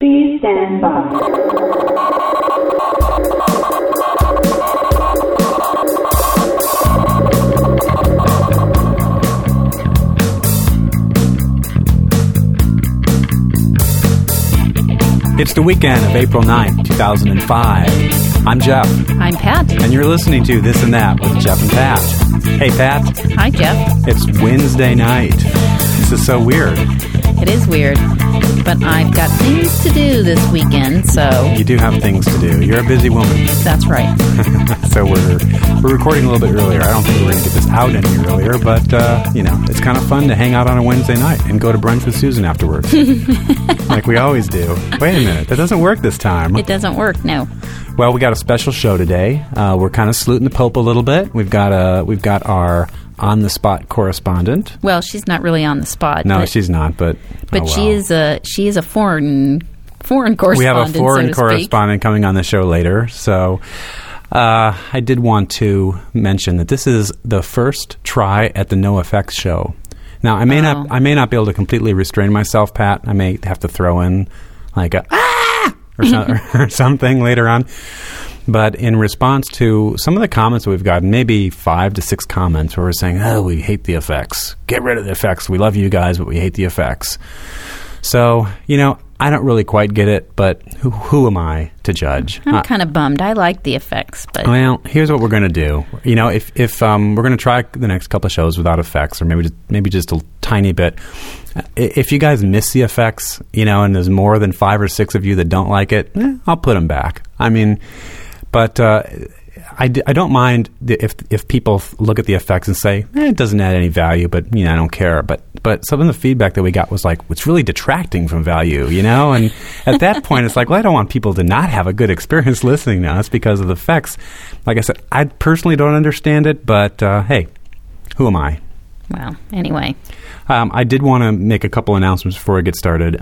Please stand by. It's the weekend of April 9th, 2005. I'm Jeff. I'm Pat. And you're listening to This and That with Jeff and Pat. Hey, Pat. Hi, Jeff. It's Wednesday night. This is so weird. It is weird, but I've got things to do this weekend, so... You do have things to do. You're a busy woman. That's right. So we're recording a little bit earlier. I don't think we're going to get this out any earlier, but, it's kind of fun to hang out on a Wednesday night and go to brunch with Susan afterwards. Like we always do. Wait a minute. That doesn't work this time. It doesn't work, no. Well, we got a special show today. We're kind of saluting the Pope a little bit. We've got our on-the-spot correspondent. Well, she's not really on the spot. No, she's not, but she is a foreign correspondent. We have a foreign correspondent coming on the show later. So I did want to mention that this is the first try at the NoFX show. Now, I may not be able to completely restrain myself, Pat. I may have to throw in like a or something later on. But in response to some of the comments that we've gotten, maybe 5 to 6 comments where we're saying, oh, we hate the effects. Get rid of the effects. We love you guys, but we hate the effects. So, I don't really quite get it, but who am I to judge? I'm kind of bummed. I like the effects, but... Well, here's what we're going to do. If we're going to try the next couple of shows without effects, or maybe just a tiny bit, if you guys miss the effects, and there's more than 5 or 6 of you that don't like it, I'll put them back. But I don't mind if people look at the effects and say, it doesn't add any value, but, I don't care. But some of the feedback that we got was like, it's really detracting from value, And at that point, it's like, well, I don't want people to not have a good experience listening to us because of the effects. Like I said, I personally don't understand it, but, hey, who am I? Well, anyway. I did want to make a couple announcements before we get started.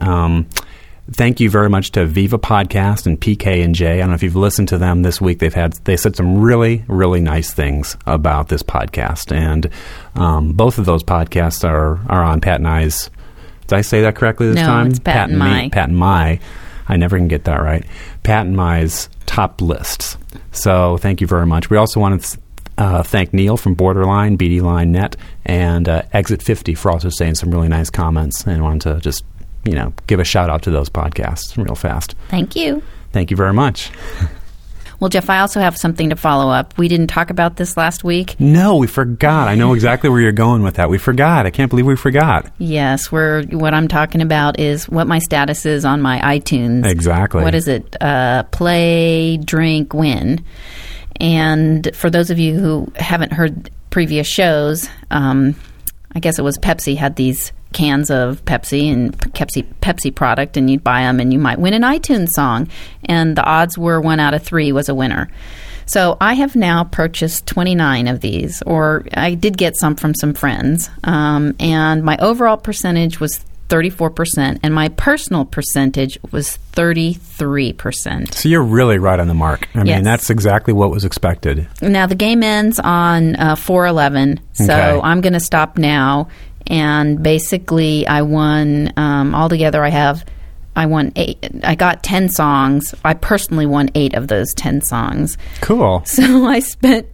Thank you very much to Viva Podcast and PK&J. I don't know if you've listened to them this week. They said some really, really nice things about this podcast. And both of those podcasts are on Pat and I's. Did I say that correctly this time? No, it's Pat and My. Pat and My. I never can get that right. Pat and My's top lists. So thank you very much. We also want to thank Neil from Borderline, BD Line Net, and Exit 50 for also saying some really nice comments. And wanted to just... give a shout out to those podcasts real fast. Thank you. Thank you very much. Well, Jeff, I also have something to follow up. We didn't talk about this last week. No, we forgot. I know exactly where you're going with that. We forgot. I can't believe we forgot. Yes, what I'm talking about is what my status is on my iTunes. Exactly. What is it? Play, drink, win. And for those of you who haven't heard previous shows, I guess it was Pepsi had these cans of Pepsi and Pepsi product, and you'd buy them and you might win an iTunes song, and the odds were 1 out of 3 was a winner. So I have now purchased 29 of these, or I did get some from some friends, and my overall percentage was 34%, and my personal percentage was 33%. So you're really right on the mark. I mean, that's exactly what was expected. Now, the game ends on 4/11, so okay. I'm going to stop now. And basically, I won, altogether I won 8. I got 10 songs. I personally won 8 of those 10 songs. Cool. So I spent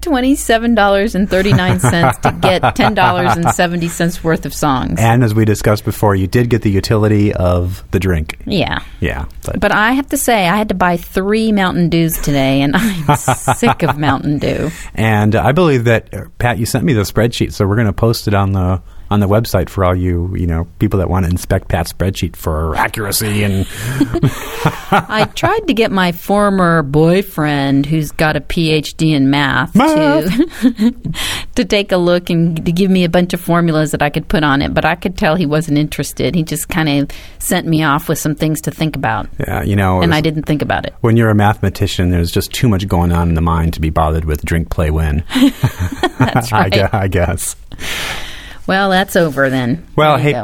$27.39 to get $10.70 worth of songs. And as we discussed before, you did get the utility of the drink. Yeah. Yeah. But I have to say, I had to buy 3 Mountain Dews today, and I'm sick of Mountain Dew. And I believe that, Pat, you sent me the spreadsheet, so we're going to post it on the website for all you people that want to inspect Pat's spreadsheet for accuracy. And I tried to get my former boyfriend, who's got a PhD in math. To take a look and to give me a bunch of formulas that I could put on it, but I could tell he wasn't interested. He just kind of sent me off with some things to think about. Yeah, and I didn't think about it. When you're a mathematician, there's just too much going on in the mind to be bothered with drink, play, win. That's right. I guess. Well, that's over then. Well, hey,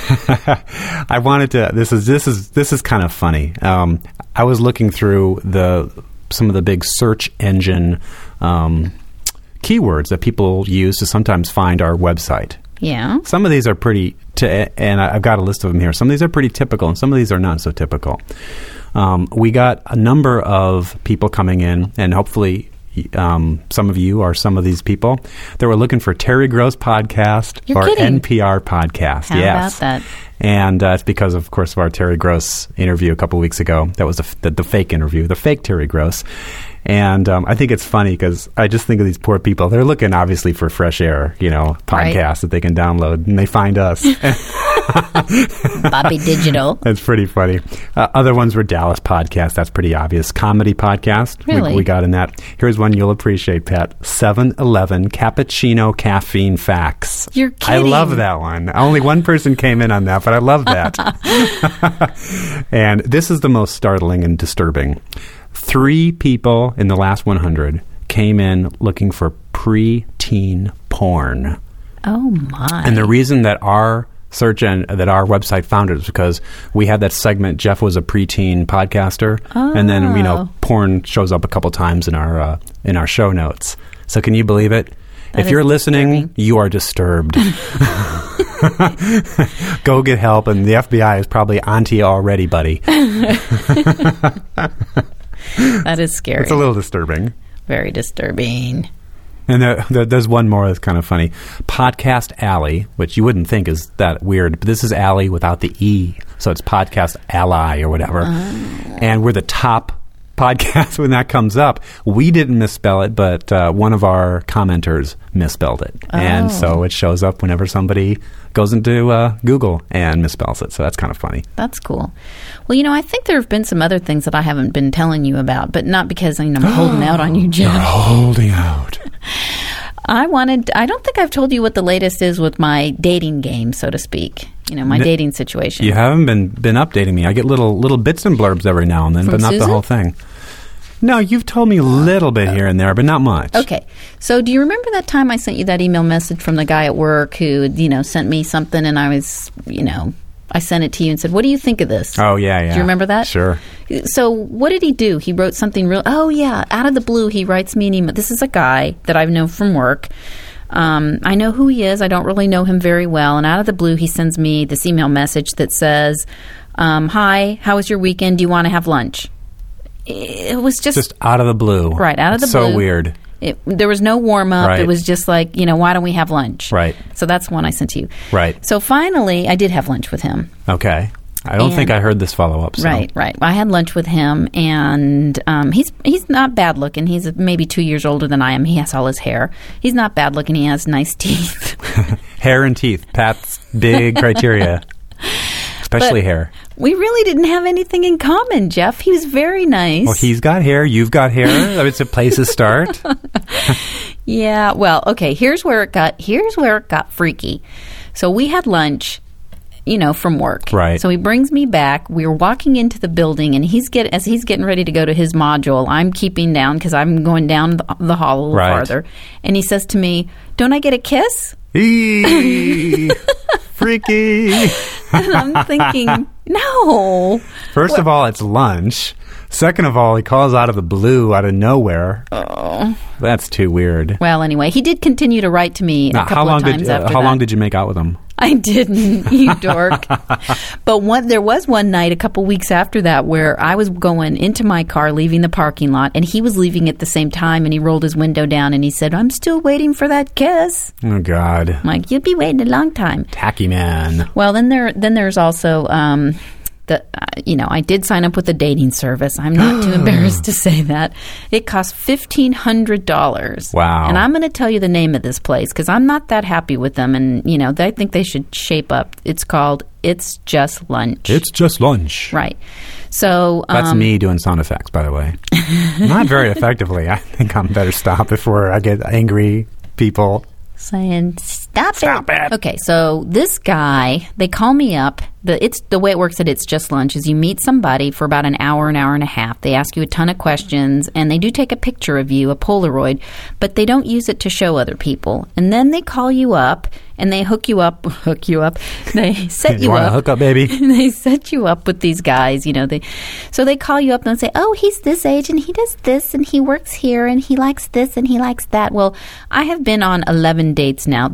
I wanted to. This is kind of funny. I was looking through some of the big search engine keywords that people use to sometimes find our website. Yeah. Some of these are pretty, and I've got a list of them here. Some of these are pretty typical, and some of these are not so typical. We got a number of people coming in, and hopefully some of you are some of these people that were looking for Terry Gross podcast You're or kidding. NPR podcast. How Yes. about that? And it's because, of course, of our Terry Gross interview a couple weeks ago. That was the fake interview, the fake Terry Gross. And I think it's funny because I just think of these poor people. They're looking, obviously, for fresh air, podcasts that they can download, and they find us. Bobby Digital. That's pretty funny. Other ones were Dallas podcasts. That's pretty obvious. Comedy podcast. Really? We got in that. Here's one you'll appreciate, Pat. 7-Eleven cappuccino caffeine facts. You're I kidding. love that one. Only one person came in on that, but I love that. And this is the most startling and disturbing. 3 people in the last 100 came in looking for preteen porn. Oh, my. And the reason that our search and that our website found it is because we had that segment, Jeff was a preteen podcaster, and then porn shows up a couple times in our show notes. So can you believe it? That if you're is listening, disturbing. you are disturbed. Go get help, and the FBI is probably onto you already, buddy. That is scary. It's a little disturbing. Very disturbing. And there's one more that's kind of funny. Podcast Alley, which you wouldn't think is that weird, but this is Alley without the E. So it's Podcast Ally or whatever. And we're the top podcast when that comes up. We didn't misspell it, but one of our commenters misspelled it. And so it shows up whenever somebody goes into Google and misspells it. So that's kind of funny. That's cool. Well, I think there have been some other things that I haven't been telling you about, but not because I'm holding out on you, Jeff. You're holding out. I don't think I've told you what the latest is with my dating game, so to speak. My dating situation. You haven't been updating me. I get little bits and blurbs every now and then, From but not Susan? the whole thing. No, you've told me a little bit here and there, but not much. Okay. So do you remember that time I sent you that email message from the guy at work who, sent me something and I was, I sent it to you and said, what do you think of this? Oh, yeah. Do you remember that? Sure. So what did he do? He wrote something real. Oh, yeah. Out of the blue, he writes me an email. This is a guy that I've known from work. I know who he is. I don't really know him very well. And out of the blue, he sends me this email message that says, hi, how was your weekend? Do you want to have lunch? It was just out of the blue. Right, out of the blue. So weird. There was no warm-up. Right. It was just like, why don't we have lunch? Right. So that's one I sent to you. Right. So finally, I did have lunch with him. Okay. I don't think I heard this follow-up. So. Right. I had lunch with him, and he's not bad looking. He's maybe 2 years older than I am. He has all his hair. He's not bad looking. He has nice teeth. Hair and teeth. Pat's big criteria. Especially hair. We really didn't have anything in common, Jeff. He was very nice. Well, he's got hair. You've got hair. It's a place to start. Yeah. Well, okay. Here's where it got freaky. So we had lunch, from work. Right. So he brings me back. We were walking into the building, and as he's getting ready to go to his module, I'm keeping down because I'm going down the hall a little farther. And he says to me, "Don't I get a kiss?" Eee, freaky. And I'm thinking, no. First of all, it's lunch. Second of all, he calls out of the blue, out of nowhere. Oh. That's too weird. Well, anyway, he did continue to write to me a couple of times after that. How long did you make out with him? I didn't, you dork. But there was one night a couple weeks after that where I was going into my car, leaving the parking lot, and he was leaving at the same time, and he rolled his window down, and he said, "I'm still waiting for that kiss." Oh, God. I'm like, "You'll be waiting a long time." Tacky man. Well, then there's also... I did sign up with a dating service. I'm not too embarrassed to say that. It cost $1,500. Wow. And I'm going to tell you the name of this place because I'm not that happy with them. And, I think they should shape up. It's called It's Just Lunch. It's Just Lunch. Right. So... That's me doing sound effects, by the way. Not very effectively. I think I'm better stop before I get angry people. Saying, stop it. Okay, so this guy, they call me up. The way it works at It's Just Lunch is you meet somebody for about an hour and a half. They ask you a ton of questions, and they do take a picture of you, a Polaroid, but they don't use it to show other people. And then they call you up, and they hook you up. They set you want up. to hook up, baby? They set you up with these guys, So they call you up and say, "Oh, he's this age, and he does this, and he works here, and he likes this, and he likes that." Well, I have been on 11 dates now.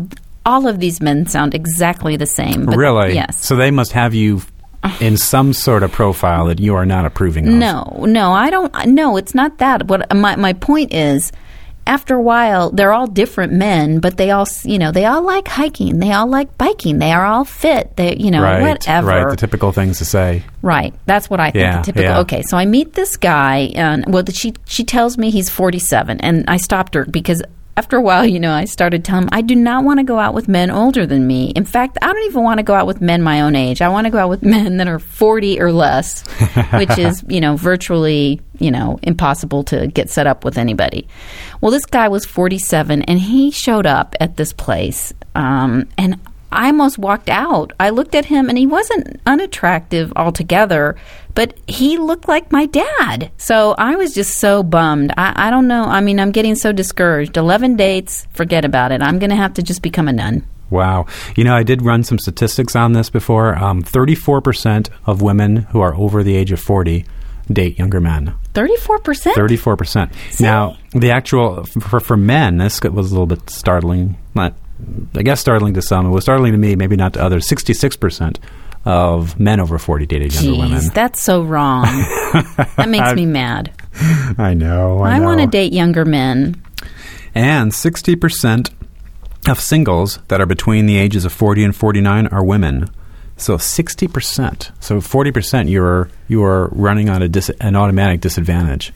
all of these men sound exactly the same. But really? Yes. So they must have you in some sort of profile that you are not approving of. No, I don't. No, it's not that. What my point is, after a while, they're all different men, but they all, they all like hiking, they all like biking, they are all fit, they, whatever. Right, the typical things to say. Right, that's what I think. Yeah, the typical. yeah. Okay, so I meet this guy, and she tells me he's 47, and I stopped her because after a while, I started telling him I do not want to go out with men older than me. In fact, I don't even want to go out with men my own age. I want to go out with men that are 40 or less, which is, virtually, impossible to get set up with anybody. Well, this guy was 47, and he showed up at this place, and I almost walked out. I looked at him, and he wasn't unattractive altogether, but he looked like my dad. So I was just so bummed. I don't know. I mean, I'm getting so discouraged. 11 dates, forget about it. I'm going to have to just become a nun. Wow. I did run some statistics on this before. 34% of women who are over the age of 40 date younger men. 34%? 34%. Now, the actual, for men, this was a little bit startling. Not, I guess startling to some. It was startling to me, maybe not to others. 66% of men over 40 dated younger women. That's so wrong. That makes me mad. I know. I want to date younger men. And 60% of singles that are between the ages of 40 and 49 are women. So 60%. So 40% you are running on an automatic disadvantage.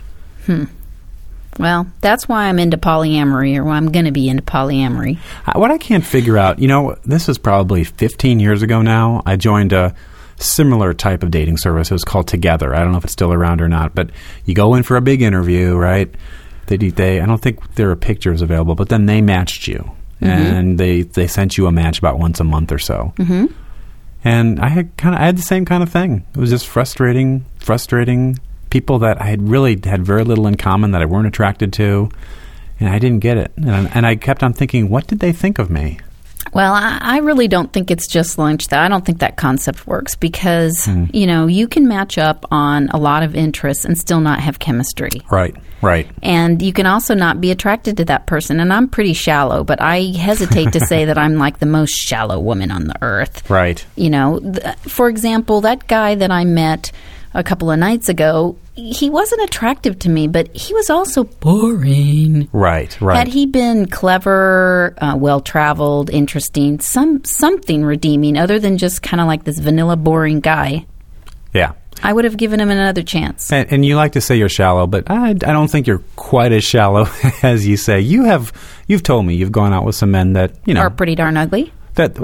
Well, that's why I'm into polyamory, or why I'm going to be into polyamory. What I can't figure out, this is probably 15 years ago now. I joined a similar type of dating service. It was called Together. I don't know if it's still around or not, but you go in for a big interview, right? They I don't think there are pictures available, but then they matched you, and they sent you a match about once a month or so. Mm-hmm. And I had the same kind of thing. It was just frustrating people that I had very little in common, that I weren't attracted to, and I didn't get it. And I kept on thinking, what did they think of me? Well, I really don't think it's just lunch. I don't think that concept works because, you can match up on a lot of interests and still not have chemistry. Right. And you can also not be attracted to that person. And I'm pretty shallow, but I hesitate to say that I'm like the most shallow woman on the earth. Right. For example, that guy that I met a couple of nights ago, he wasn't attractive to me, but he was also boring. Right. Had he been clever, well-traveled, interesting, something redeeming other than just kind of like this vanilla, boring guy, yeah, I would have given him another chance. And you like to say you're shallow, but I don't think you're quite as shallow as you say. You've told me you've gone out with some men that are pretty darn ugly. That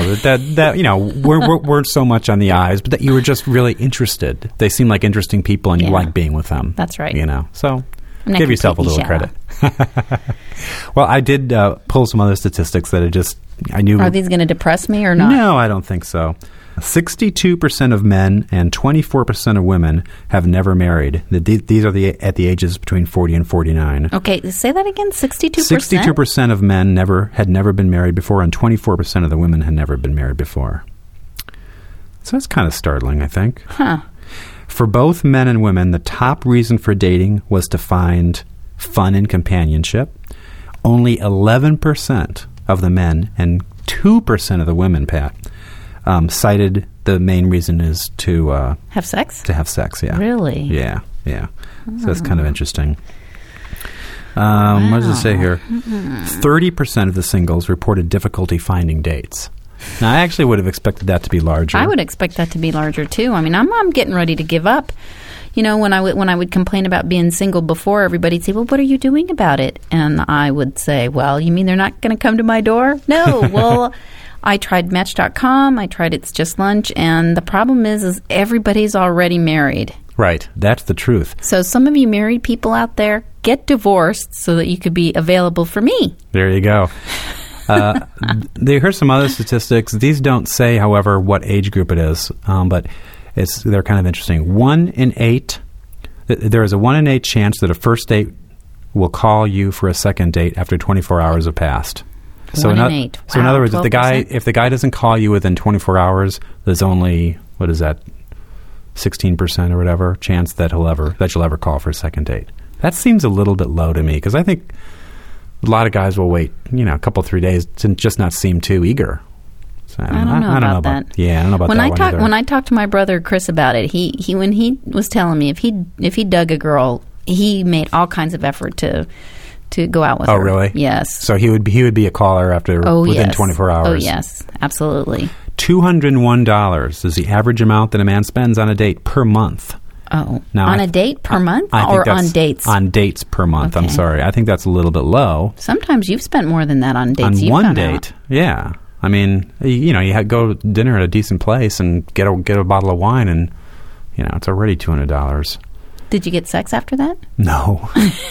weren't so much on the eyes, but that you were just really interested. They seem like interesting people, and you like being with them. That's right. So give yourself a little credit. Well, I did pull some other statistics that I knew. Are these going to depress me or not? No, I don't think so. 62% of men and 24% of women have never married. These are at the ages between 40 and 49. Okay, say that again, 62%? 62% of men had never been married before, and 24% of the women had never been married before. So that's kind of startling, I think. Huh. For both men and women, the top reason for dating was to find fun and companionship. Only 11% of the men and 2% of the women, Pat, cited the main reason is to have sex. To have sex, yeah. Really? Yeah. So it's kind of interesting. Wow. What does it say here? 30% of the singles reported difficulty finding dates. Now, I actually would have expected that to be larger. I would expect that to be larger too. I mean, I'm getting ready to give up. When I would complain about being single before, everybody'd say, "Well, what are you doing about it?" And I would say, "Well, you mean they're not going to come to my door?" No. Well, I tried Match.com. I tried It's Just Lunch, and the problem is everybody's already married. Right. That's the truth. So some of you married people out there, get divorced so that you could be available for me. There you go. Here's some other statistics. These don't say, however, what age group it is, but they're kind of interesting. 1 in 8, there is a 1 in 8 chance that a first date will call you for a second date after 24 hours have passed. So 1 in 8. So in other words, if the guy doesn't call you within 24 hours, there's only 16% or whatever chance that you'll ever call for a second date. That seems a little bit low to me, because I think A lot of guys will wait, a couple 3 days to just not seem too eager. So I don't know about that. Yeah, I don't know about when that I one talk either. when I talked to my brother Chris about it, he when he was telling me if he dug a girl, he made all kinds of effort to go out with her. Oh, really? Yes. So he would be a caller within 24 hours. Oh, yes, absolutely. $201 is the average amount that a man spends on a date per month. Oh, Now, on a date per month I think or that's on dates? On dates per month. I'm Okay. sorry. I think that's a little bit low. Sometimes you've spent more than that on dates. On you've one gone date, out. yeah. I mean, you go to dinner at a decent place and get a bottle of wine, and it's already $200. Did you get sex after that? No,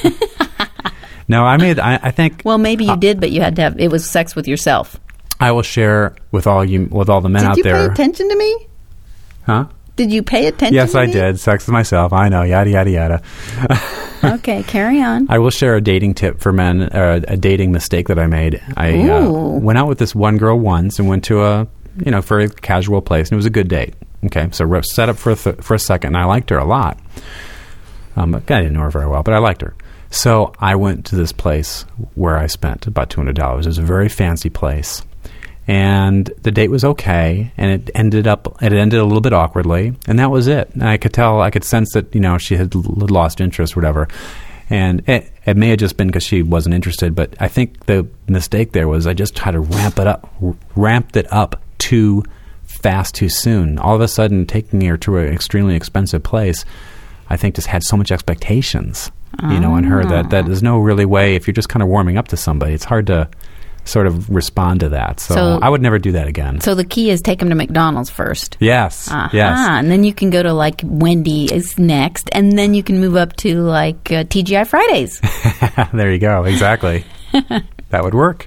no. I think. Well, maybe you did, but you had to have. It was sex with yourself. I will share with all the men out Did you there. pay attention to me? Huh? Did you pay attention? Yes, to I me? did. Sex with myself. I know. Yada yada yada. Okay, carry on. I will share a dating tip for men, a dating mistake that I made. I Ooh. went out with this one girl once and went to a very casual place, and it was a good date. Okay, so we're set up for a second, and I liked her a lot. I didn't know her very well, but I liked her. So I went to this place where I spent about $200. It was a very fancy place. And the date was okay, and it ended a little bit awkwardly, and that was it. And I could sense that, she had lost interest or whatever. And it may have just been because she wasn't interested, but I think the mistake there was I just tried to ramped it up too fast too soon. All of a sudden, taking her to an extremely expensive place, I think just had so much expectations, in her that there's no really way, if you're just kind of warming up to somebody, it's hard to sort of respond to that. So I would never do that again. So the key is take them to McDonald's first. Yes. Yes. And then you can go to Wendy's next, and then you can move up to TGI Fridays. There you go. Exactly. That would work.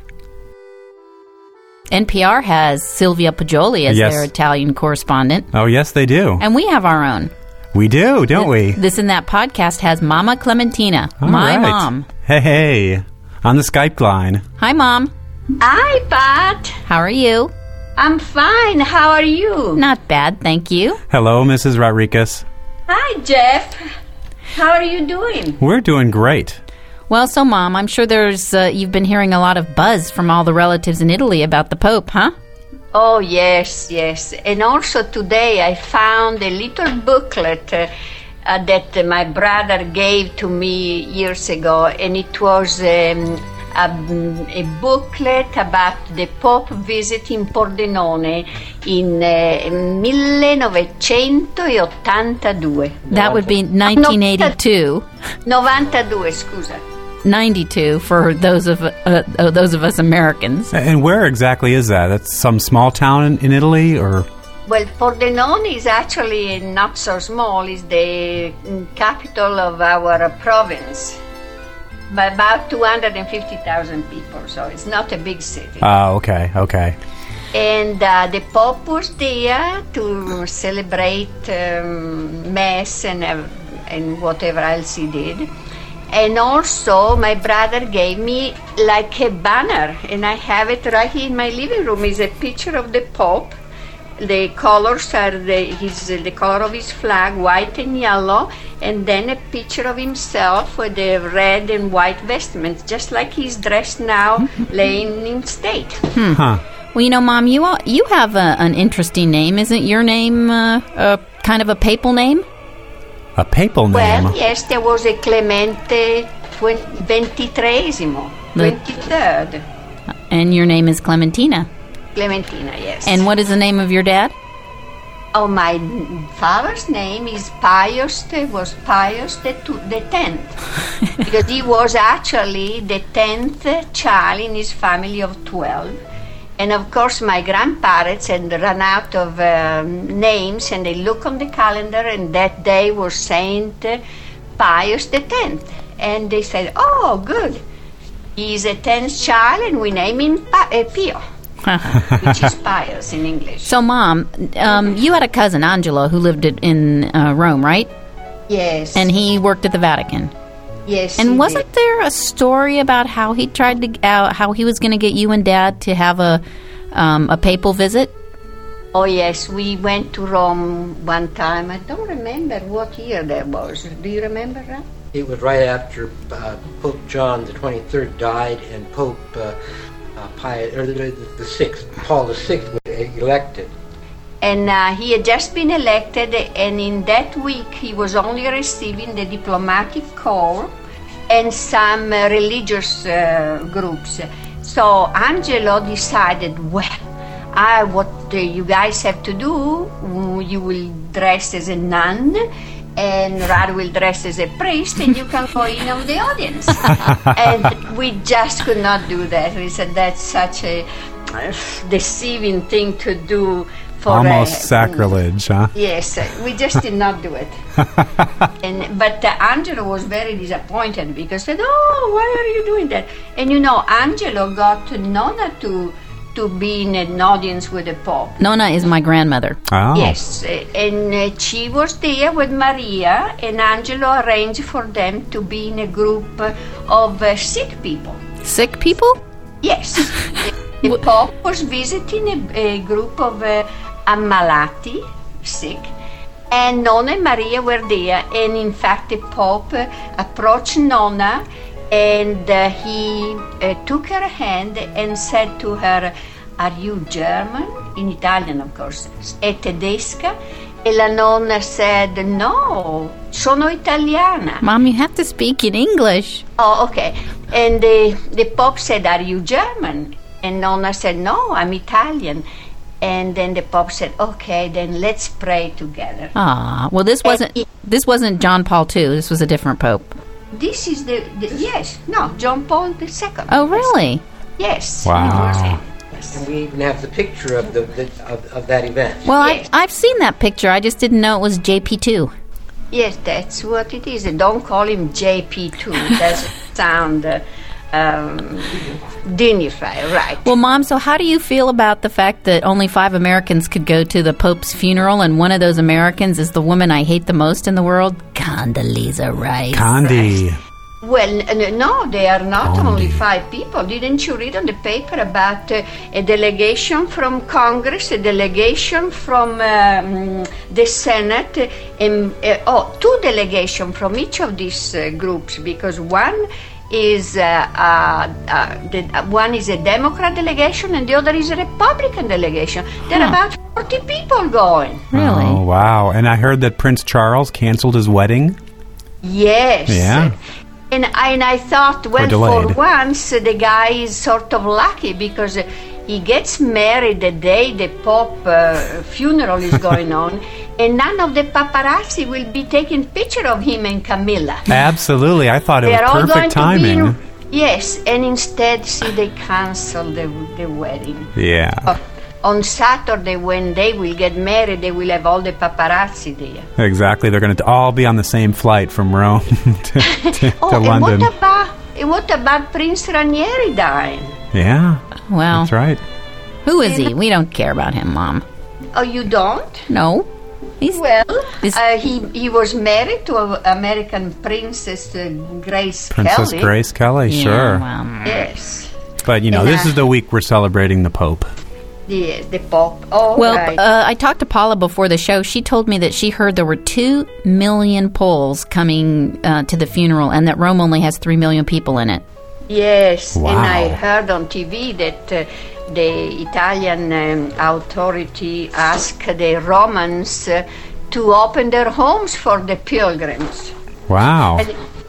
NPR has Sylvia Poggioli as Yes. their Italian correspondent. Oh, yes, they do. And we have our own. We do, don't we? This and That podcast has Mama Clementina, All my right. mom. Hey. On the Skype line. Hi, Mom. Hi, Pat. How are you? I'm fine. How are you? Not bad, thank you. Hello, Mrs. Rodriguez. Hi, Jeff. How are you doing? We're doing great. Well, so, Mom, I'm sure you've been hearing a lot of buzz from all the relatives in Italy about the Pope, huh? Oh, yes. And also today I found a little booklet that my brother gave to me years ago, and it was a booklet about the Pope visiting Pordenone in 1982. That would be 1982. 92, scusa. 92 for those of us Americans. And where exactly is that? That's some small town in Italy, or? Well, Pordenone is actually not so small. It's the capital of our province. By about 250,000 people, so it's not a big city. Oh, okay. And the Pope was there to celebrate Mass and whatever else he did. And also, my brother gave me like a banner, and I have it right here in my living room. It's a picture of the Pope. The colors are the color of his flag, white and yellow, and then a picture of himself with the red and white vestments, just like he's dressed now, laying in state. Huh. Well, Mom, you have an interesting name. Isn't your name kind of a papal name? A papal name? Well, yes, there was a Clemente XXIII. And your name is Clementina. Clementina, yes. And what is the name of your dad? Oh, my father's name is Pius X, because he was actually the 10th child in his family of 12. And of course, my grandparents had run out of names, and they look on the calendar, and that day was Saint Pius X. And they said, oh, good. He's a 10th child, and we name him Pio. Which is Pius in English. So, Mom, you had a cousin, Angelo, who lived in Rome, right? Yes. And he worked at the Vatican. Yes. And wasn't there a story about how he tried to, how he was going to get you and Dad to have a papal visit? Oh, yes, we went to Rome one time. I don't remember what year that was. Do you remember that? It was right after Pope John the 23rd died and Pope Paul VI was elected. And he had just been elected, and in that week he was only receiving the diplomatic corps and some religious groups. So Angelo decided, what you guys have to do, you will dress as a nun, and Rad will dress as a priest, and you can go in on the audience. And we just could not do that. We said that's such a deceiving thing to do. Almost sacrilege, huh? Yes, we just did not do it. But Angelo was very disappointed because he said, "Oh, why are you doing that?" And Angelo got Nonna to be in an audience with the Pope. Nonna is my grandmother. Oh. Yes, and she was there with Maria, and Angelo arranged for them to be in a group of sick people. Sick people? Yes. The Pope was visiting a group of ammalati, sick, and Nonna and Maria were there. And in fact, the Pope approached Nonna, and he took her hand and said to her, "Are you German?" In Italian, of course. "È tedesca?" E la nonna said, "No, sono italiana." Mom, you have to speak in English. Oh, okay. And the Pope said, "Are you German?" And Nonna said, "No, I'm Italian." And then the Pope said, "Okay, then let's pray together." Ah, well, this wasn't John Paul II. This was a different Pope. This is John Paul II. Oh, really? Yes. Wow. And we even have the picture of that event. Well, Yes. I've seen that picture. I just didn't know it was JP2. Yes, that's what it is. And don't call him JP2. It doesn't sound dignified, right? Well, Mom, so how do you feel about the fact that only 5 Americans could go to the Pope's funeral, and one of those Americans is the woman I hate the most in the world, Condoleezza Rice? Condi. Well, no, they are not Condi. only 5 people. Didn't you read on the paper about a delegation from Congress, a delegation from the Senate, and 2 delegations from each of these groups, because one is one is a Democrat delegation and the other is a Republican delegation. There are about 40 people going. Really? Oh, wow. And I heard that Prince Charles canceled his wedding. Yes. Yeah. And I thought, well, delayed. for once, the guy is sort of lucky because he gets married the day the Pope funeral is going on, and none of the paparazzi will be taking picture of him and Camilla. Absolutely. I thought it They're was all perfect going to timing. be yes, and instead, they canceled the wedding. Yeah. On Saturday, when they will get married, they will have all the paparazzi there. Exactly. They're going to all be on the same flight from Rome to And London. what about Prince Ranieri dying? Yeah. Well, That's right. who is he? We don't care about him, Mom. Oh, you don't? No. He's Well, Is- he was married to an American Princess Grace Princess Kelly. Grace Kelly, Yeah, sure. well, Yes, But, this is the week we're celebrating the Pope. the Pope. Oh, Well, right. I talked to Paula before the show. She told me that she heard there were 2 million Poles coming to the funeral, and that Rome only has 3 million people in it. Yes, Wow. and I heard on TV that the Italian authority asked the Romans to open their homes for the pilgrims. Wow.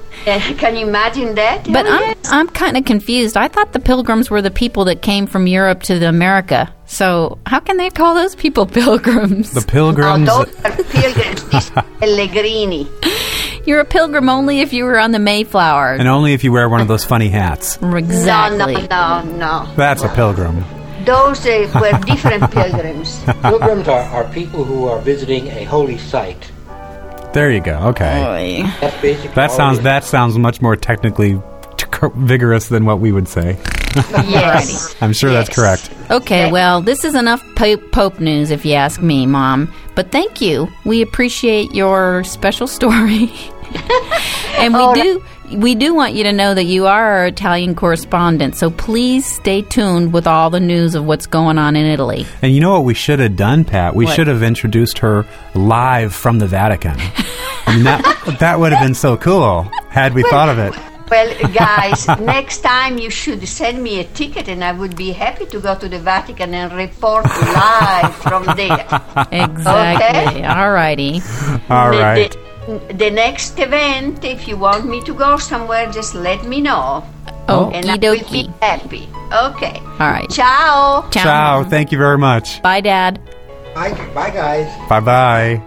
Can you imagine that? But Oh, yes. I'm kind of confused. I thought the pilgrims were the people that came from Europe to America. So how can they call those people pilgrims? The pilgrims. Oh, those are pilgrims. These are Pellegrini. You're a pilgrim only if you were on the Mayflower. And only if you wear one of those funny hats. Exactly. No. That's a pilgrim. Those were different pilgrims. Pilgrims are people who are visiting a holy site. There you go. Okay. Oy. That's basically That sounds much more technically vigorous than what we would say. Yes. I'm sure that's correct. Okay, well, this is enough Pope news, if you ask me, Mom. But thank you. We appreciate your special story. And we All do. we do want you to know that you are our Italian correspondent, so please stay tuned with all the news of what's going on in Italy. And you know what we should have done, Pat? We should have introduced her live from the Vatican. I mean, that would have been so cool had we thought of it. Well, guys, next time you should send me a ticket and I would be happy to go to the Vatican and report live from there. Exactly. Okay? All righty. All right. The next event, if you want me to go somewhere, just let me know. And I will be happy. Okay. All right. Ciao. Ciao. Thank you very much. Bye, Dad. Bye, guys. Bye-bye.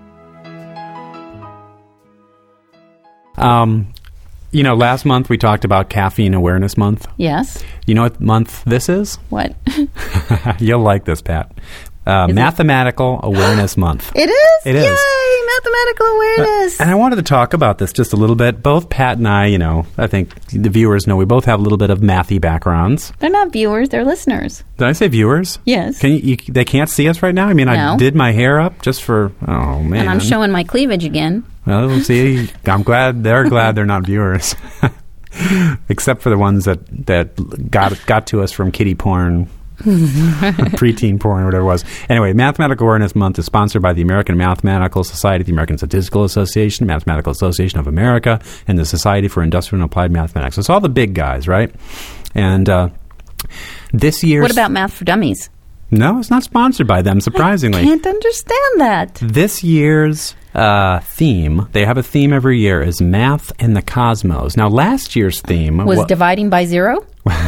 You know, last month we talked about Caffeine Awareness Month. Yes. You know what month this is? What? You'll like this, Pat. Mathematical Awareness Month. It is? It is. Yay, mathematical awareness. And I wanted to talk about this just a little bit. Both Pat and I, you know, I think the viewers know we both have a little bit of mathy backgrounds. They're not viewers, they're listeners. Did I say viewers? Yes. Can they can't see us right now? I mean, No. I did my hair up just for, oh, man. And I'm showing my cleavage again. Well, see, I'm glad they're not viewers. Except for the ones that got to us from kiddie porn, preteen porn, whatever it was. Anyway, Mathematical Awareness Month is sponsored by the American Mathematical Society, the American Statistical Association, Mathematical Association of America, and the Society for Industrial and Applied Mathematics. So it's all the big guys, right? And this year... What about Math for Dummies? No, it's not sponsored by them, surprisingly. I can't understand that. This year's theme, they have a theme every year, is Math and the Cosmos. Now, last year's theme... Was dividing by zero?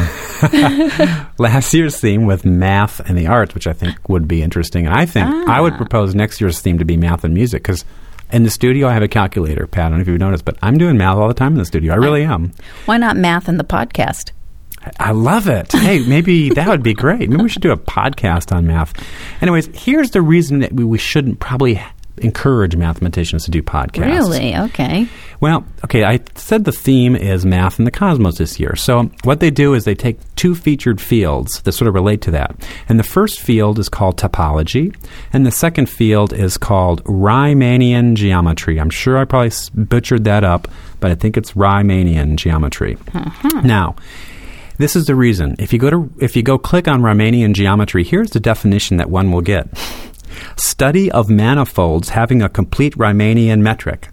Last year's theme was Math and the Arts, which I think would be interesting. And I think I would propose next year's theme to be Math and Music, because in the studio I have a calculator, Pat. I don't know if you've noticed, but I'm doing math all the time in the studio. I really am. Why not Math and the podcast? I love it. Hey, maybe that would be great. Maybe we should do a podcast on math. Anyways, here's the reason that we shouldn't probably encourage mathematicians to do podcasts. Really? Okay. Well, okay, I said the theme is Math and the Cosmos this year. So what they do is they take two featured fields that sort of relate to that. And the first field is called topology, and the second field is called Riemannian geometry. I'm sure I probably butchered that up, but I think it's Riemannian geometry. Now, this is the reason. If you go click on Riemannian geometry, here's the definition that one will get. Study of manifolds having a complete Riemannian metric.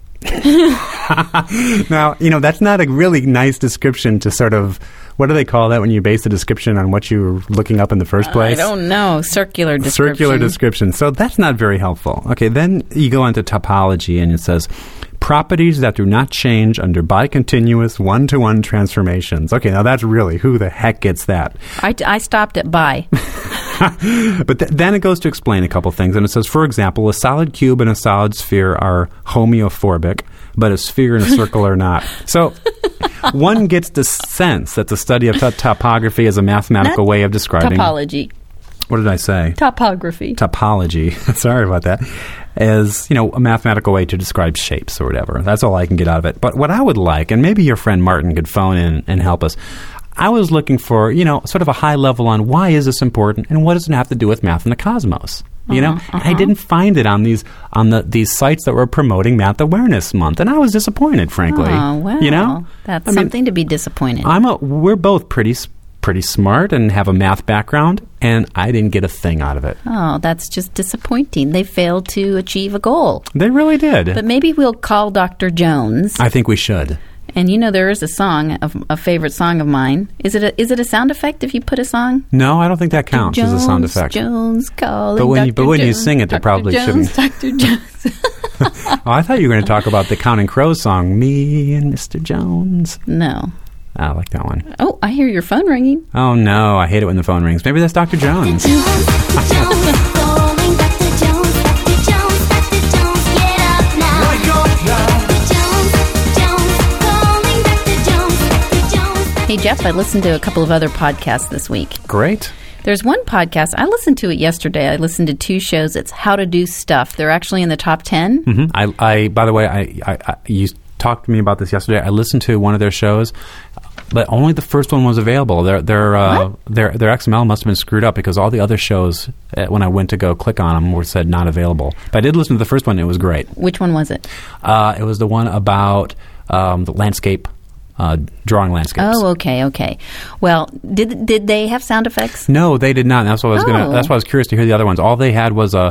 Now, you know, that's not a really nice description to sort of, what do they call that when you base a description on what you were looking up in the first place? I don't know. Circular description. Circular description. So that's not very helpful. Okay, then you go into topology and it says, properties that do not change under bicontinuous one-to-one transformations. Okay, now that's really, who the heck gets that? I stopped at bi. But then it goes to explain a couple things, and it says, for example, a solid cube and a solid sphere are homeophobic, but a sphere and a circle are not. So one gets the sense that the study of topography is a mathematical way of describing... Topology. What did I say? Topography. Topology. Sorry about that. As, you know, a mathematical way to describe shapes or whatever. That's all I can get out of it. But what I would like, and maybe your friend Martin could phone in and help us, I was looking for, you know, sort of a high level on why is this important and what does it have to do with math and the cosmos? You know, and I didn't find it on these sites that were promoting Math Awareness Month, and I was disappointed, frankly. Oh, well, you know, that's something to be disappointed. We're both pretty smart and have a math background, and I didn't get a thing out of it. Oh, that's just disappointing. They failed to achieve a goal. They really did. But maybe we'll call Dr. Jones. I think we should. And you know, there is a song, a favorite song of mine. Is it a sound effect if you put a song? No, I don't think that counts as a sound effect. Jones calling. But when you sing it, they probably shouldn't. Dr. Jones. Oh, I thought you were going to talk about the Counting Crows song, Me and Mr. Jones. No. I like that one. Oh, I hear your phone ringing. Oh, no. I hate it when the phone rings. Maybe that's Dr. Jones. Hey, Jeff, I listened to a couple of other podcasts this week. Great. There's one podcast. I listened to it yesterday. I listened to two shows. It's How to Do Stuff. They're actually in the top 10. Mm-hmm. I by the way, I you talked to me about this yesterday. I listened to one of their shows, but only the first one was available. Their XML must have been screwed up because all the other shows, when I went to go click on them, were said not available. But I did listen to the first one. It was great. Which one was it? It was the one about the landscape drawing landscapes. Oh, okay. Well, did they have sound effects? No, they did not. And that's what I was That's why I was curious to hear the other ones. All they had was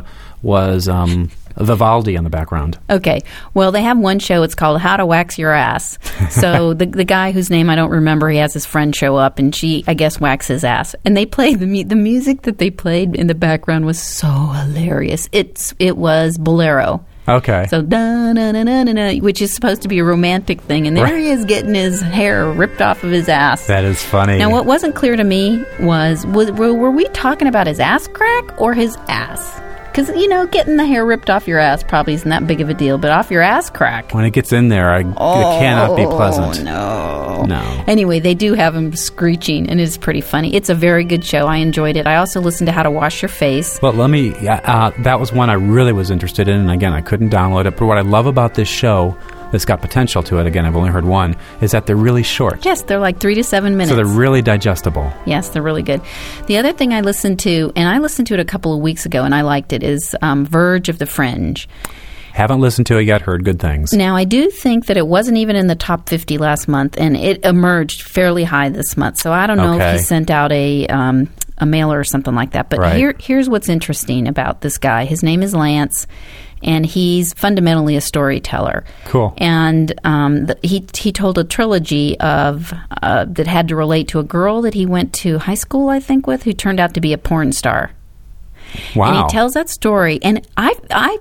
Vivaldi in the background. Okay. Well, they have one show. It's called How to Wax Your Ass. So the guy whose name I don't remember, he has his friend show up, and she, I guess, waxes his ass. And they played the music that they played in the background was so hilarious. It was Bolero. Okay. So da-na-na-na-na-na, which is supposed to be a romantic thing, and there he is getting his hair ripped off of his ass. That is funny. Now, what wasn't clear to me was were we talking about his ass crack or his ass? Because, getting the hair ripped off your ass probably isn't that big of a deal, but off your ass crack. When it gets in there, it cannot be pleasant. No. Anyway, they do have him screeching, and it's pretty funny. It's a very good show. I enjoyed it. I also listened to How to Wash Your Face. Well, that was one I really was interested in, and again, I couldn't download it. But what I love about this show that's got potential to it, again, I've only heard one, is that they're really short. Yes, they're like 3 to 7 minutes. So they're really digestible. Yes, they're really good. The other thing I listened to, and I listened to it a couple of weeks ago, and I liked it, is Verge of the Fringe. Haven't listened to it yet, heard good things. Now, I do think that it wasn't even in the top 50 last month, and it emerged fairly high this month. So I don't know if he sent out a mailer or something like that. But here's what's interesting about this guy. His name is Lance, and he's fundamentally a storyteller. Cool. And he told a trilogy of that had to relate to a girl that he went to high school, I think, with, who turned out to be a porn star. Wow. And he tells that story, and I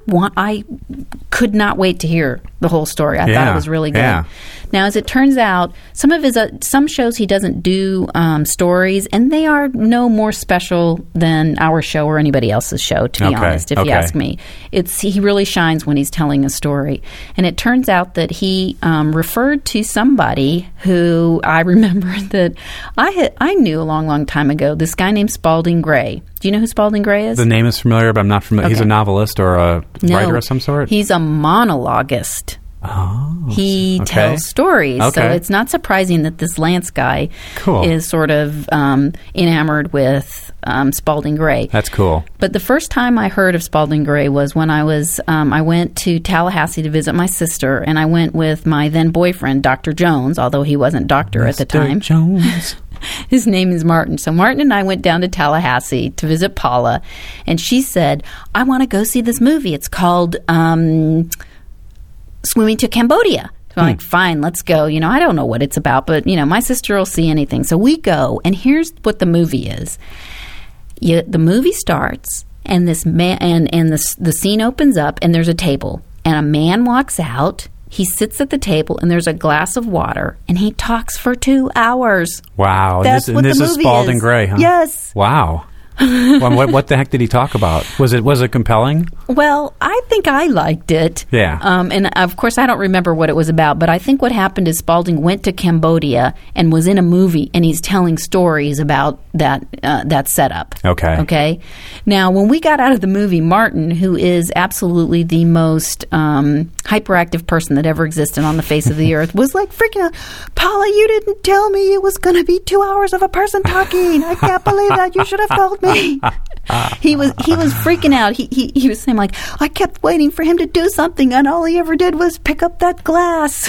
could not wait to hear the whole story. I thought it was really good. Yeah. Now, as it turns out, some shows he doesn't do stories, and they are no more special than our show or anybody else's show, to be honest, if you ask me. He really shines when he's telling a story. And it turns out that he referred to somebody who I remember that I knew a long, long time ago, this guy named Spalding Gray. Do you know who Spalding Gray is? The name is familiar, but I'm not familiar. Okay. He's a novelist or a writer of some sort? He's a monologuist. Oh, he tells stories. So it's not surprising that this Lance guy is sort of enamored with Spalding Gray. That's cool. But the first time I heard of Spalding Gray was when I went to Tallahassee to visit my sister, and I went with my then boyfriend, Dr. Jones, although he wasn't doctor at the time. Jones. His name is Martin. So Martin and I went down to Tallahassee to visit Paula, and she said, I want to go see this movie. It's called Swimming to Cambodia. So I'm like, fine, let's go. I don't know what it's about, but, my sister will see anything. So we go, and here's what the movie is. The movie starts, and this man, and the scene opens up, and there's a table, and a man walks out. He sits at the table, and there's a glass of water, and he talks for 2 hours. Wow. That's what the movie is Spalding Gray, huh? Yes. Wow. Well, what the heck did he talk about? Was it compelling? Well, I think I liked it. Yeah. And of course, I don't remember what it was about, but I think what happened is Spalding went to Cambodia and was in a movie, and he's telling stories about that setup. Okay. Now, when we got out of the movie, Martin, who is absolutely the most hyperactive person that ever existed on the face of the earth, was like freaking out. Paula, you didn't tell me it was going to be 2 hours of a person talking. I can't believe that. You should have told me. He was freaking out. He was saying, like, I kept waiting for him to do something, and all he ever did was pick up that glass.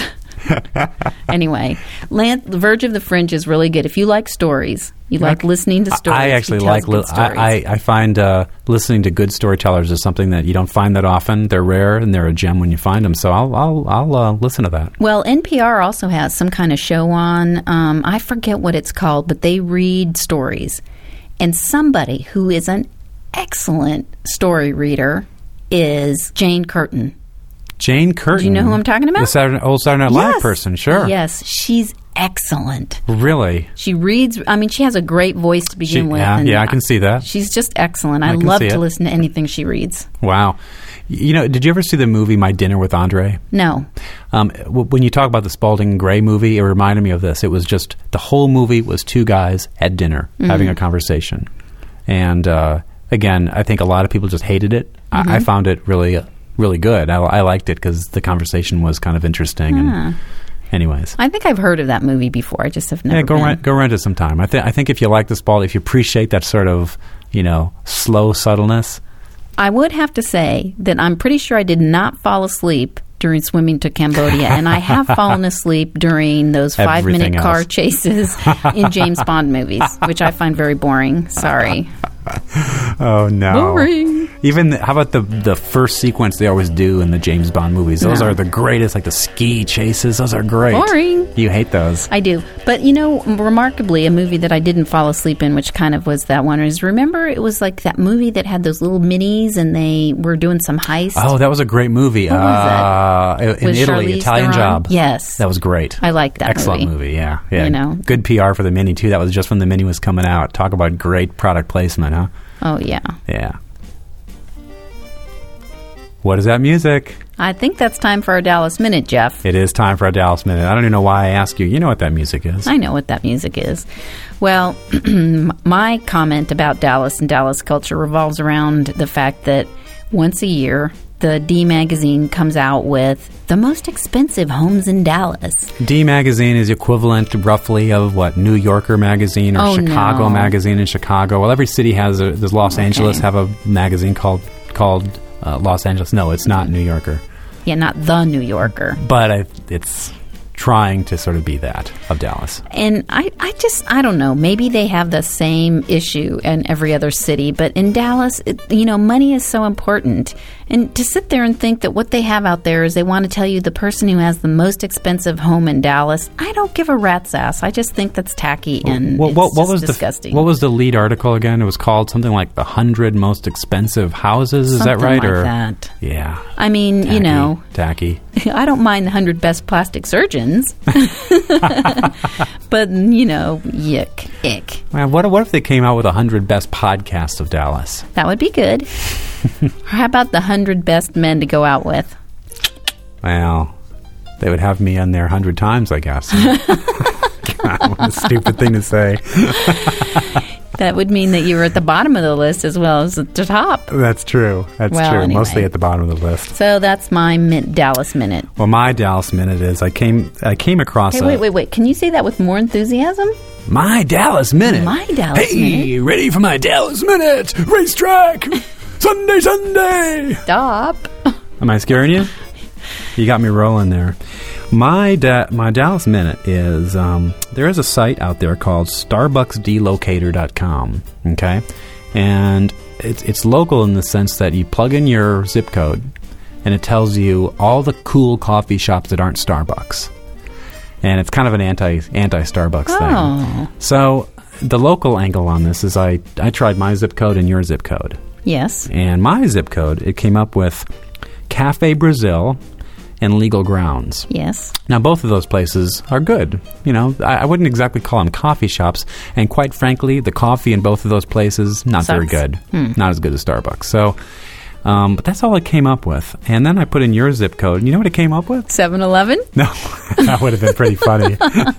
Anyway, The Verge of the Fringe is really good. If you like stories, you like listening to stories. I actually like. I find listening to good storytellers is something that you don't find that often. They're rare, and they're a gem when you find them. So I'll listen to that. Well, NPR also has some kind of show on. I forget what it's called, but they read stories. And somebody who is an excellent story reader is Jane Curtin. Jane Curtin? Do you know who I'm talking about? The old Saturday Night Live person, sure. Yes, she's excellent. Really? She reads, she has a great voice to begin with. Yeah, I can see that. She's just excellent. I love to listen to anything she reads. Wow. Did you ever see the movie My Dinner with Andre? No. When you talk about the Spalding Gray movie, it reminded me of this. It was just, the whole movie was 2 guys at dinner having a conversation. And again, I think a lot of people just hated it. I found it really, really good. I liked it because the conversation was kind of interesting. And anyways. I think I've heard of that movie before. I just have never go rent it sometime. I think if you like the Spalding, if you appreciate that sort of, slow subtleness. I would have to say that I'm pretty sure I did not fall asleep during swimming to Cambodia, and I have fallen asleep during those 5-minute car else. chases in James Bond movies, which I find very boring. Sorry. Oh, no. Boring. Even, how about the first sequence they always do in the James Bond movies? Those No. are the greatest, like the ski chases. Those are great. Boring. You hate those. I do. But, remarkably, a movie that I didn't fall asleep in, which kind of was that one, is remember it was like that movie that had those little minis and they were doing some heist? Oh, that was a great movie. What was In With Italy, Charlize Italian Theron? Job. Yes. That was great. I like that Excellent movie, yeah. Yeah. Good PR for the Mini, too. That was just when the Mini was coming out. Talk about great product placement, huh? Oh, yeah. Yeah. What is that music? I think that's time for our Dallas Minute, Jeff. It is time for a Dallas Minute. I don't even know why I ask you. You know what that music is. I know what that music is. Well, my comment about Dallas and Dallas culture revolves around the fact that once a year, the D Magazine comes out with the most expensive homes in Dallas. D Magazine is equivalent roughly of what, New Yorker Magazine or Oh, Chicago no. Magazine in Chicago. Well, every city has does Los Angeles have a magazine called Los Angeles? No, it's not New Yorker. Yeah, not the New Yorker. But it's trying to sort of be that of Dallas. And I don't know. Maybe they have the same issue in every other city, but in Dallas, money is so important. And to sit there and think that what they have out there is they want to tell you the person who has the most expensive home in Dallas, I don't give a rat's ass. I just think that's tacky and What was disgusting. What was the lead article again? It was called something like the 100 most expensive houses. Is Something that right? like that. Yeah. I mean, tacky. I don't mind the 100 best plastic surgeons. But, yuck, ick. Man, what if they came out with 100 best podcasts of Dallas? That would be good. How about the 100 best men to go out with? Well, they would have me on there 100 times, I guess. God, what a stupid thing to say. That would mean that you were at the bottom of the list as well as at the top. That's true. That's Well, true. anyway. Mostly at the bottom of the list. So that's my Dallas Minute. Well, my Dallas Minute is I came across Hey, wait. Can you say that with more enthusiasm? My Dallas Minute. My Dallas Hey, ready for my Dallas Minute? Racetrack! Sunday! Stop. Am I scaring you? You got me rolling there. My Dallas Minute is, there is a site out there called StarbucksDlocator.com, okay? And it's local in the sense that you plug in your zip code, and it tells you all the cool coffee shops that aren't Starbucks. And it's kind of an anti-Starbucks thing. Oh. So the local angle on this is I tried my zip code and your zip code. Yes. And my zip code, it came up with Cafe Brazil and Legal Grounds. Yes. Now, both of those places are good. I wouldn't exactly call them coffee shops. And quite frankly, the coffee in both of those places, not very Sucks. good. Not as good as Starbucks. So, but that's all it came up with. And then I put in your zip code. And you know what it came up with? 7-Eleven? No, that would have been pretty funny.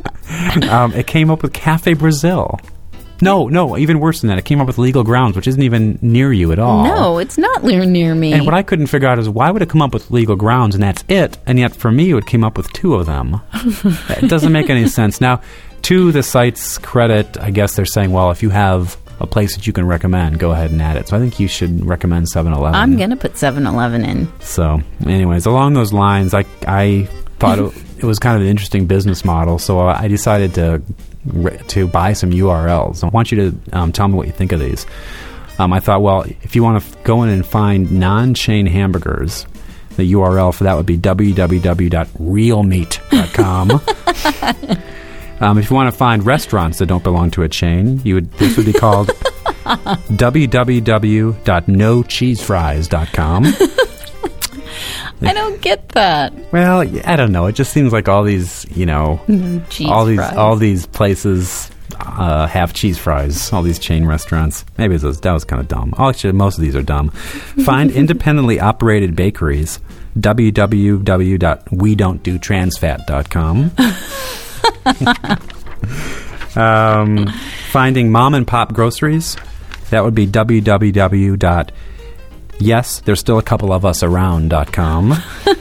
It came up with Cafe Brazil. No, even worse than that. It came up with Legal Grounds, which isn't even near you at all. No, it's not near me. And what I couldn't figure out is why would it come up with Legal Grounds and that's it, and yet for me it came up with two of them. It doesn't make any sense. Now, to the site's credit, I guess they're saying, well, if you have a place that you can recommend, go ahead and add it. So I think you should recommend 7-Eleven. I'm going to put 7-Eleven in. So, anyways, along those lines, I thought it was kind of an interesting business model, so I decided to buy some URLs. I want you to tell me what you think of these. I thought, well, if you want to go in and find non-chain hamburgers, the URL for that would be www.realmeat.com. If you want to find restaurants that don't belong to a chain, this would be called www.nocheesefries.com. I don't get that. Well, I don't know. It just seems like all these, Cheese fries. all these places have cheese fries. All these chain restaurants. Maybe that was kind of dumb. Actually, most of these are dumb. Find independently operated bakeries. www.wedon'tdo-transfat.com. Finding mom and pop groceries. That would be www.yes, there's still a couple of us around.com.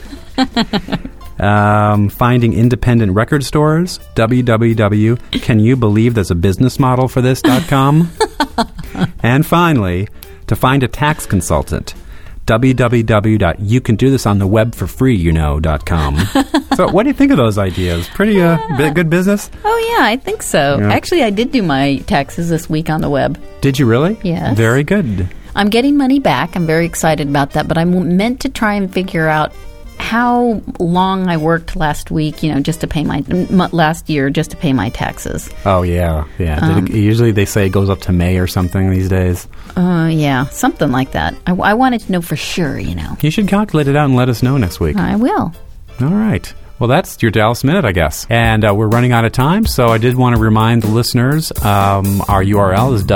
Finding independent record stores, can you believe there's a business model for this.com. And finally, to find a tax consultant, www.youcantothisonthewebforfreeyouKnow.com. So what do you think of those ideas? Pretty good business? Oh, yeah, I think so. Yeah. Actually, I did do my taxes this week on the web. Did you really? Yes. Very good. I'm getting money back. I'm very excited about that, but I meant to try and figure out how long I worked last week, just to pay last year, just to pay my taxes. Oh, yeah. Usually they say it goes up to May or something these days. Yeah, something like that. I wanted to know for sure, You should calculate it out and let us know next week. I will. All right. Well, that's your Dallas Minute, I guess. And we're running out of time, so I did want to remind the listeners, our URL is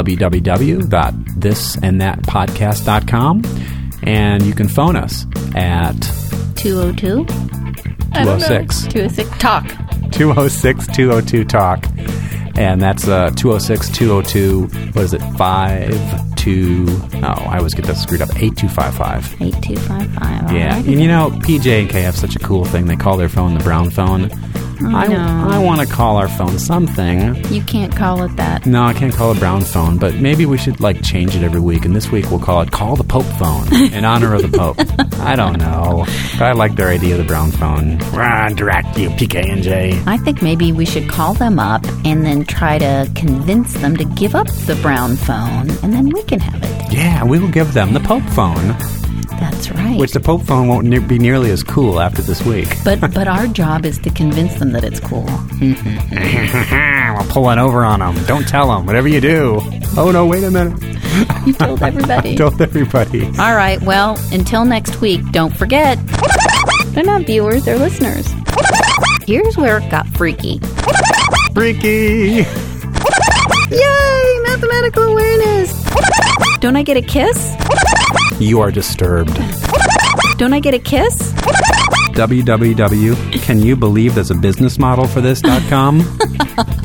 www.thisandthatpodcast.com, and you can phone us at 202? 206. 206. Talk. 206-202-TALK. And that's 206-202, what is it, 52... Oh, I always get that screwed up. 8255. 8255. Yeah. Right. And P.J.K. have such a cool thing. They call their phone the brown phone. I want to call our phone something. You can't call it that. No, I can't call it brown phone, but maybe we should change it every week. And this week we'll call it Call the Pope Phone in honor of the Pope. I don't know. But I like their idea of the brown phone. Direct you, PK and J. I think maybe we should call them up and then try to convince them to give up the brown phone, and then we can have it. Yeah, we will give them the Pope phone. That's right. Which the Pope phone won't be nearly as cool after this week. But our job is to convince them that it's cool. We'll pull it over on them. Don't tell them. Whatever you do. Oh, no, wait a minute. You told everybody. I told everybody. All right, well, until next week, don't forget, they're not viewers, they're listeners. Here's where it got freaky. Freaky! Yay! Mathematical awareness! Don't I get a kiss? You are disturbed. Don't I get a kiss? www.canyoubelievethere's a business model for this.com